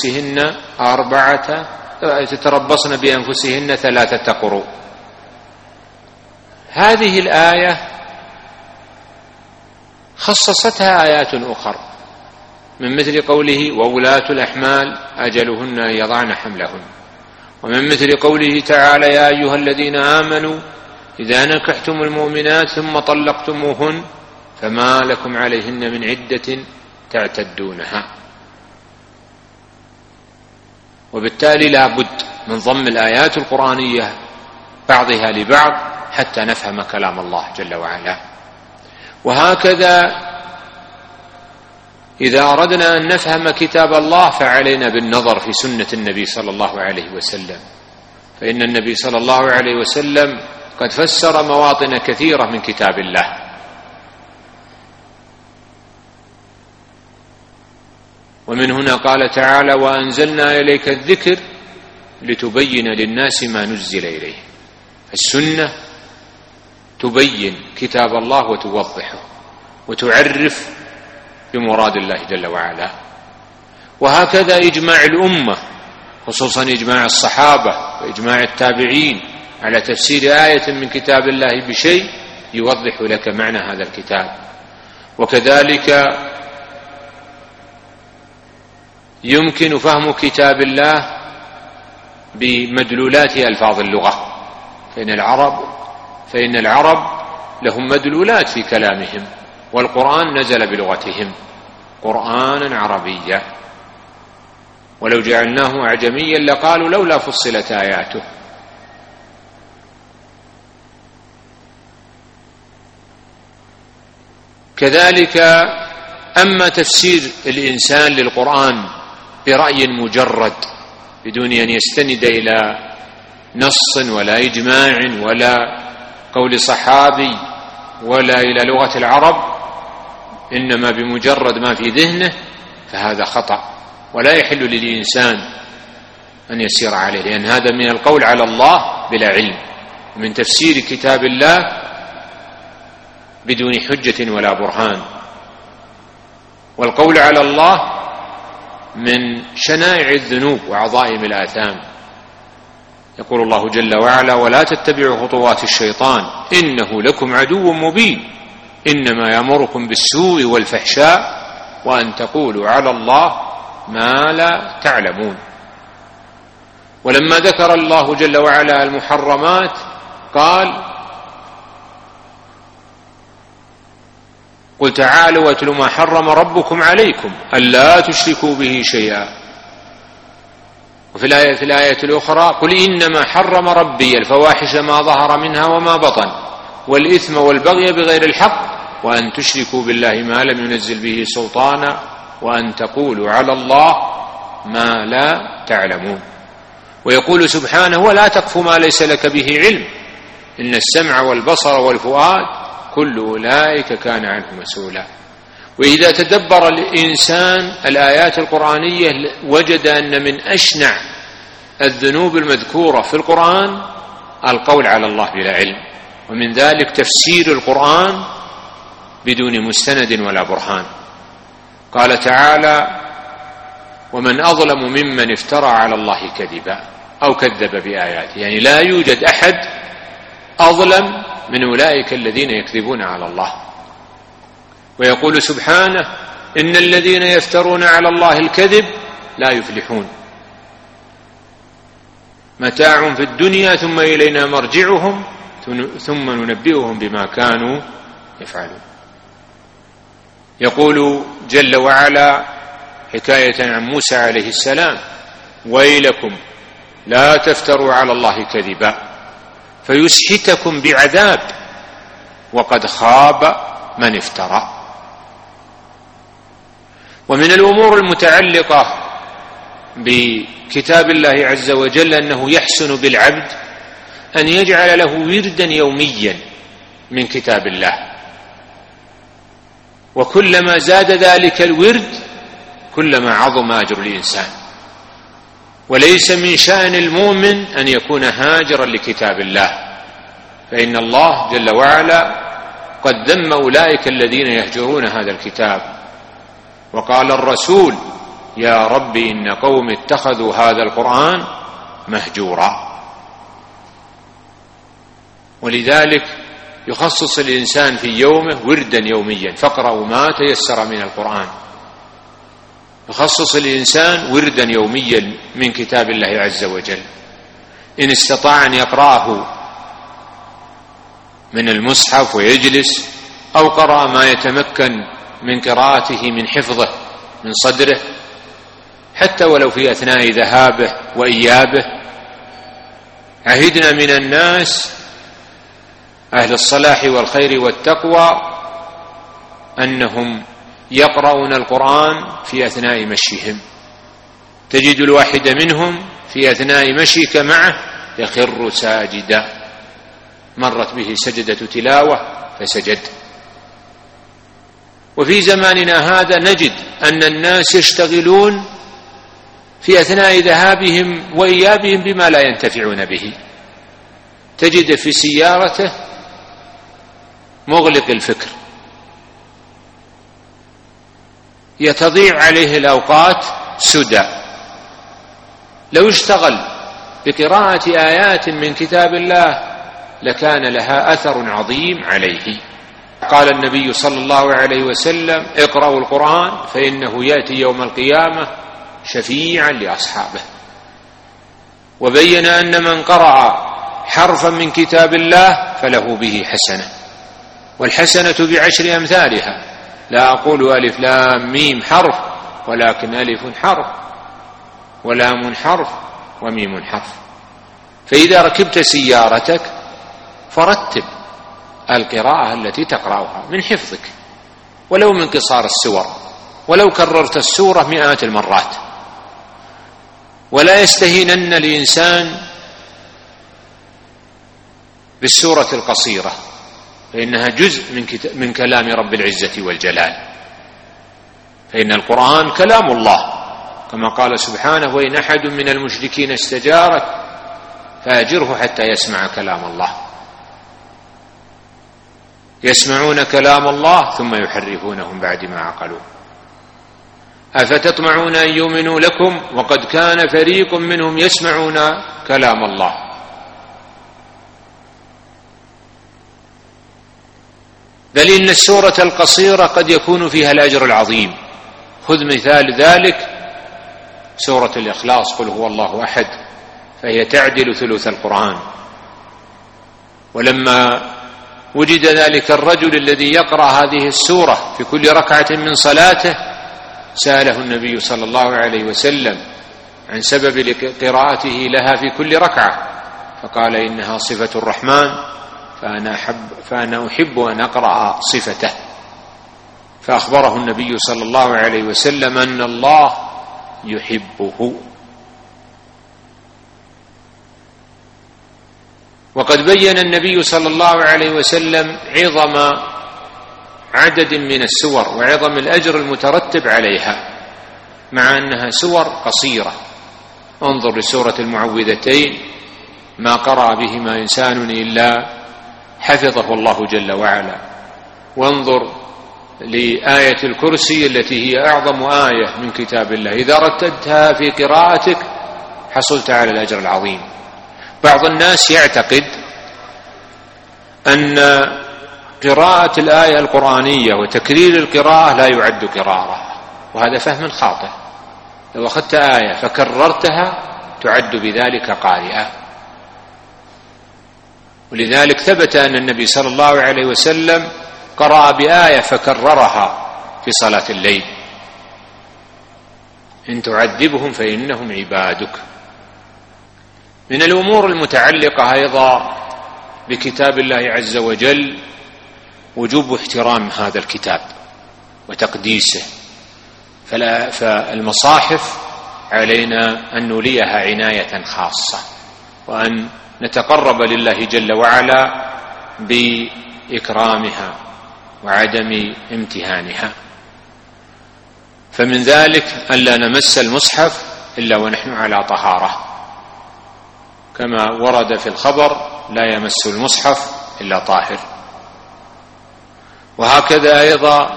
بأنفسهن 3 قروء. هذه الآية خصصتها آيات أخرى من مثل قوله وولاة الأحمال أجلهن أن يضعن حملهن، ومن مثل قوله تعالى يا أيها الذين آمنوا إذا نكحتم المؤمنات ثم طلقتموهن فما لكم عليهن من عدة تعتدونها. وبالتالي لا بد من ضم الآيات القرآنية بعضها لبعض حتى نفهم كلام الله جل وعلا. وهكذا إذا أردنا أن نفهم كتاب الله فعلينا بالنظر في سنة النبي صلى الله عليه وسلم، فإن النبي صلى الله عليه وسلم قد فسر مواطن كثيرة من كتاب الله. ومن هنا قال تعالى: وأنزلنا إليك الذكر لتبين للناس ما نزل إليه. السنة تبين كتاب الله وتوضحه وتعرف بمراد الله جل وعلا. وهكذا إجماع الأمة، خصوصا إجماع الصحابة وإجماع التابعين على تفسير آية من كتاب الله بشيء يوضح لك معنى هذا الكتاب. وكذلك يمكن فهم كتاب الله بمدلولات ألفاظ اللغة، فإن العرب لهم مدلولات في كلامهم، والقرآن نزل بلغتهم قرآنا عربيا، ولو جعلناه أعجميا لقالوا لولا فصلت آياته. كذلك أما تفسير الإنسان للقرآن برأي مجرد بدون أن يستند إلى نص ولا إجماع ولا قول صحابي ولا إلى لغة العرب، إنما بمجرد ما في ذهنه، فهذا خطأ ولا يحل للإنسان أن يسير عليه، لأن هذا من القول على الله بلا علم، ومن تفسير كتاب الله بدون حجة ولا برهان. والقول على الله من شنائع الذنوب وعظائم الآثام. يقول الله جل وعلا: ولا تتبعوا خطوات الشيطان إنه لكم عدو مبين إنما يأمركم بالسوء والفحشاء وأن تقولوا على الله ما لا تعلمون. ولما ذكر الله جل وعلا المحرمات قال: قل تعالوا واتل ما حرم ربكم عليكم ألا تشركوا به شيئا. وفي الآية الأخرى: قل إنما حرم ربي الفواحش ما ظهر منها وما بطن والإثم والبغي بغير الحق وأن تشركوا بالله ما لم ينزل به سلطانا وأن تقولوا على الله ما لا تعلمون. ويقول سبحانه: ولا تقف ما ليس لك به علم إن السمع والبصر والفؤاد كل أولئك كان عنه مسؤولا. وإذا تدبر الإنسان الآيات القرآنية وجد أن من أشنع الذنوب المذكورة في القرآن القول على الله بلا علم، ومن ذلك تفسير القرآن بدون مستند ولا برهان. قال تعالى: ومن أظلم ممن افترى على الله كذبا أو كذب بآياته. يعني لا يوجد أحد أظلم من أولئك الذين يكذبون على الله. ويقول سبحانه: إن الذين يفترون على الله الكذب لا يفلحون متاع في الدنيا ثم إلينا مرجعهم ثم ننبئهم بما كانوا يفعلون. يقول جل وعلا حكاية عن موسى عليه السلام: ويلكم لا تفتروا على الله كذبا فيسحتكم بعذاب وقد خاب من افترى. ومن الأمور المتعلقة بكتاب الله عز وجل أنه يحسن بالعبد أن يجعل له وردا يوميا من كتاب الله، وكلما زاد ذلك الورد كلما عظم أجر الإنسان. وليس من شأن المؤمن أن يكون هاجرا لكتاب الله، فإن الله جل وعلا قد ذم أولئك الذين يهجرون هذا الكتاب. وقال الرسول: يا رب إن قوم اتخذوا هذا القرآن مهجورا. ولذلك يخصص الإنسان في يومه وردا يوميا: فاقرأوا ما تيسر من القرآن. يخصص الإنسان وردا يوميا من كتاب الله عز وجل، إن استطاع أن يقرأه من المصحف ويجلس، أو قرأ ما يتمكن من قراءته من حفظه من صدره، حتى ولو في أثناء ذهابه وإيابه. عهدنا من الناس أهل الصلاح والخير والتقوى أنهم يقرؤون القرآن في أثناء مشيهم، تجد الواحد منهم في أثناء مشيك معه يخر ساجدا، مرت به سجدة تلاوة فسجد. وفي زماننا هذا نجد أن الناس يشتغلون في أثناء ذهابهم وإيابهم بما لا ينتفعون به، تجد في سيارته مغلق الفكر، يتضيع عليه الأوقات سدى. لو اشتغل بقراءة آيات من كتاب الله لكان لها أثر عظيم عليه. قال النبي صلى الله عليه وسلم: اقرأوا القرآن فإنه يأتي يوم القيامة شفيعا لأصحابه. وبين أن من قرأ حرفا من كتاب الله فله به حسنة، والحسنة بعشر أمثالها، لا أقول ألف لام ميم حرف، ولكن ألف حرف ولام حرف وميم حرف. فإذا ركبت سيارتك فرتب القراءة التي تقرأها من حفظك، ولو من قصار السور، ولو كررت السورة مئات المرات. ولا يستهينن الإنسان بالسورة القصيرة، فإنها جزء من كلام رب العزة والجلال، فإن القرآن كلام الله، كما قال سبحانه: وإن أحد من المشركين استجارك فأجره حتى يسمع كلام الله. يسمعون كلام الله ثم يحرفونه بعد ما عقلوه. أفتطمعون أن يؤمنوا لكم وقد كان فريق منهم يسمعون كلام الله. بل إن السورة القصيرة قد يكون فيها الأجر العظيم. خذ مثال ذلك سورة الإخلاص: قل هو الله أحد، فهي تعدل ثلث القرآن. ولما وجد ذلك الرجل الذي يقرأ هذه السورة في كل ركعة من صلاته سأله النبي صلى الله عليه وسلم عن سبب قراءته لها في كل ركعة، فقال: إنها صفة الرحمن فأنا أحب أن أقرأ صفته. فأخبره النبي صلى الله عليه وسلم أن الله يحبه. وقد بين النبي صلى الله عليه وسلم عظم عدد من السور وعظم الأجر المترتب عليها، مع أنها سور قصيرة. انظر لسورة المعوذتين: ما قرأ بهما إنسان إلا حفظه الله جل وعلا. وانظر لآية الكرسي التي هي أعظم آية من كتاب الله، إذا رددتها في قراءتك حصلت على الأجر العظيم. بعض الناس يعتقد أن قراءة الآية القرآنية وتكرير القراءة لا يعد قراءة، وهذا فهم خاطئ. لو أخذت آية فكررتها تعد بذلك قارئة. ولذلك ثبت أن النبي صلى الله عليه وسلم قرأ بآية فكررها في صلاة الليل: إن تعذبهم فإنهم عبادك. من الأمور المتعلقة أيضا بكتاب الله عز وجل وجوب احترام هذا الكتاب وتقديسه. فالمصاحف علينا أن نوليها عناية خاصة، وأن نتقرب لله جل وعلا بإكرامها وعدم امتهانها. فمن ذلك ألا نمس المصحف إلا ونحن على طهارة، كما ورد في الخبر: لا يمس المصحف إلا طاهر. وهكذا أيضا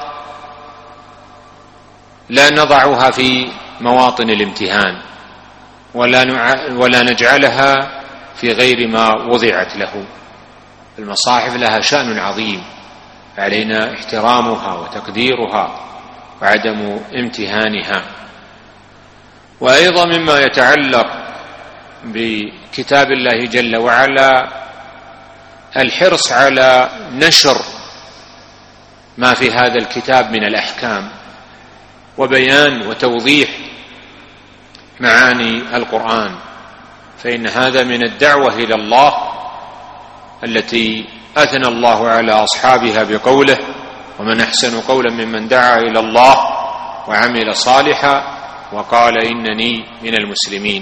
لا نضعها في مواطن الامتهان، ولا نجعلها في غير ما وضعت له. المصاحف لها شأن عظيم، علينا احترامها وتقديرها وعدم امتهانها. وأيضا مما يتعلق بكتاب الله جل وعلا الحرص على نشر ما في هذا الكتاب من الأحكام وبيان وتوضيح معاني القرآن، فإن هذا من الدعوة إلى الله التي أثنى الله على أصحابها بقوله: ومن أحسن قولا ممن دعا إلى الله وعمل صالحا وقال إنني من المسلمين.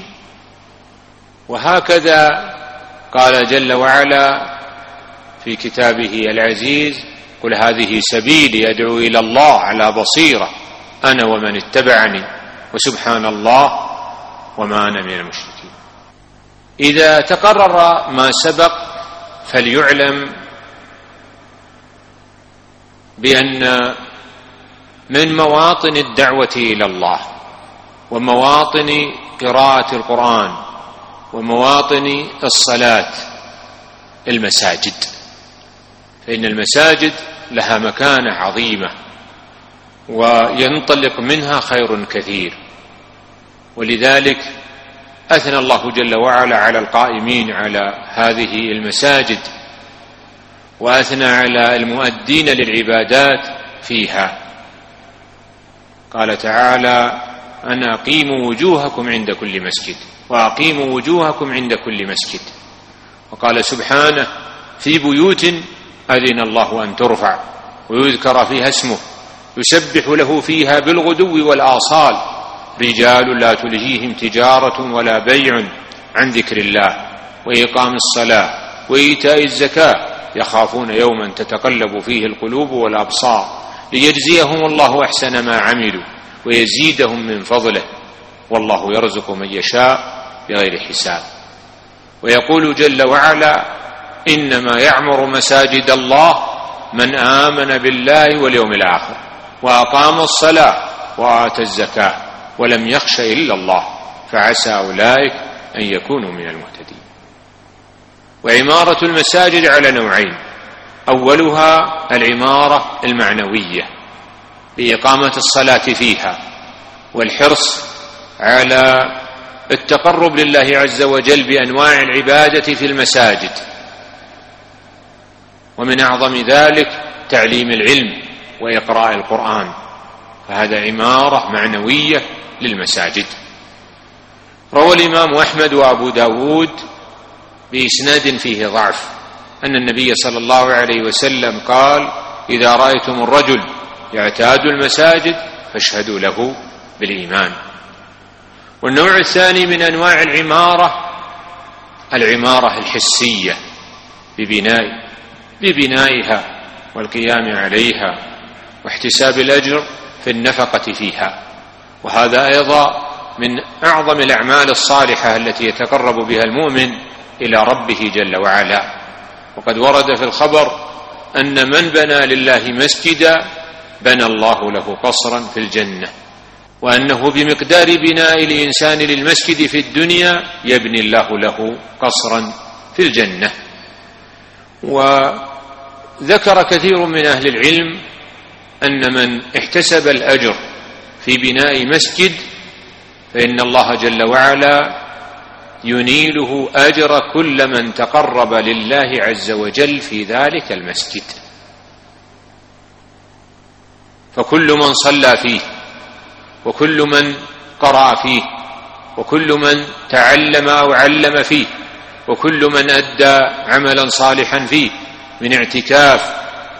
وهكذا قال جل وعلا في كتابه العزيز: قل هذه سبيلي أدعو إلى الله على بصيرة أنا ومن اتبعني وسبحان الله وما أنا من المشركين. إذا تقرر ما سبق فليعلم بأن من مواطن الدعوة إلى الله ومواطن قراءة القرآن ومواطن الصلاة المساجد، فإن المساجد لها مكانة عظيمة وينطلق منها خير كثير، ولذلك أثنى الله جل وعلا على القائمين على هذه المساجد، وأثنى على المؤدين للعبادات فيها. قال تعالى: أن أقيموا وجوهكم عند كل مسجد، وأقيموا وجوهكم عند كل مسجد. وقال سبحانه: في بيوت أذن الله أن ترفع ويذكر فيها اسمه يسبح له فيها بالغدو والآصال رجال لا تلهيهم تجارة ولا بيع عن ذكر الله وإقام الصلاة وإيتاء الزكاة يخافون يوما تتقلب فيه القلوب والأبصار ليجزيهم الله أحسن ما عملوا ويزيدهم من فضله والله يرزق من يشاء بغير حساب. ويقول جل وعلا: إنما يعمر مساجد الله من آمن بالله واليوم الآخر وأقام الصلاة وآتى الزكاة ولم يخش إلا الله فعسى أولئك أن يكونوا من المهتدين. وعمارة المساجد على نوعين: أولها العمارة المعنوية بإقامة الصلاة فيها والحرص على التقرب لله عز وجل بأنواع العبادة في المساجد، ومن أعظم ذلك تعليم العلم وإقراء القرآن، فهذا عمارة معنوية للمساجد. روى الإمام أحمد وأبو داود بإسناد فيه ضعف أن النبي صلى الله عليه وسلم قال: إذا رأيتم الرجل يعتاد المساجد فاشهدوا له بالإيمان. والنوع الثاني من أنواع العمارة الحسية ببنائها والقيام عليها واحتساب الأجر في النفقة فيها، وهذا أيضا من أعظم الأعمال الصالحة التي يتقرب بها المؤمن إلى ربه جل وعلا. وقد ورد في الخبر أن من بنى لله مسجدا بنى الله له قصرا في الجنة، وأنه بمقدار بناء الإنسان للمسجد في الدنيا يبني الله له قصرا في الجنة. وذكر كثير من أهل العلم أن من احتسب الأجر في بناء مسجد فإن الله جل وعلا ينيله أجر كل من تقرب لله عز وجل في ذلك المسجد. فكل من صلى فيه وكل من قرأ فيه وكل من تعلم أو علم فيه وكل من أدى عملا صالحا فيه من اعتكاف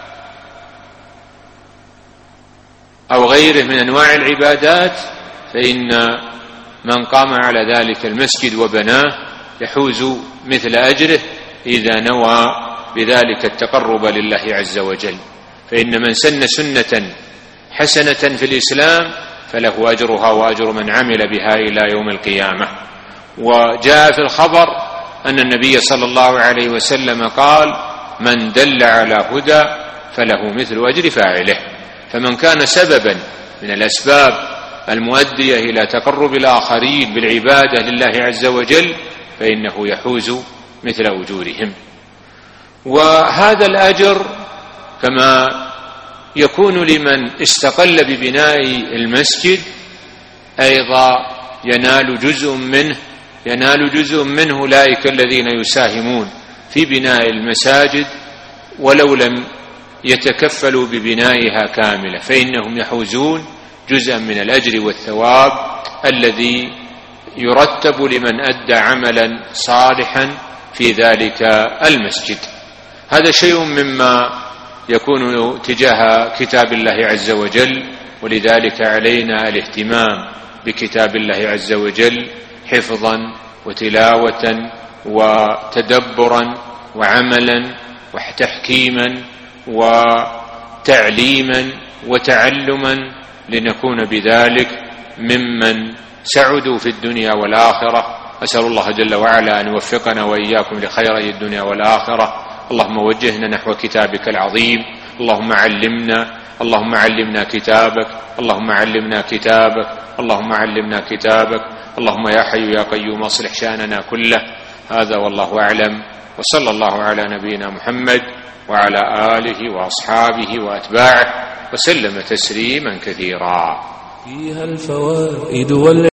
أو غيره من أنواع العبادات، فإن من قام على ذلك المسجد وبناه يحوز مثل أجره إذا نوى بذلك التقرب لله عز وجل. فإن من سن سنة حسنة في الإسلام فله أجرها وأجر من عمل بها إلى يوم القيامة. وجاء في الخبر أن النبي صلى الله عليه وسلم قال: من دل على هدى فله مثل أجر فاعله. فمن كان سببا من الأسباب المؤدية إلى تقرب الآخرين بالعبادة لله عز وجل فإنه يحوز مثل أجورهم. وهذا الأجر كما يكون لمن استقل ببناء المسجد أيضا ينال جزء منه أولئك الذين يساهمون في بناء المساجد ولو لم يتكفلوا ببنائها كاملة، فإنهم يحوزون جزءا من الأجر والثواب الذي يرتب لمن أدى عملا صالحا في ذلك المسجد. هذا شيء مما يكون تجاه كتاب الله عز وجل، ولذلك علينا الاهتمام بكتاب الله عز وجل حفظا وتلاوة وتدبرا وعملا وتحكيما وتعليما وتعلما، لنكون بذلك ممن سعدوا في الدنيا والآخرة. أسأل الله جل وعلا أن يوفقنا وإياكم لخيري الدنيا والآخرة. اللهم وجهنا نحو كتابك العظيم، اللهم علمنا كتابك، اللهم علمنا كتابك، اللهم علمنا كتابك. اللهم يا حي يا قيوم اصلح شأننا كله. هذا والله أعلم، وصلى الله على نبينا محمد وعلى آله وأصحابه وأتباعه وسلم تسليما كثيرا. فيها الفوائد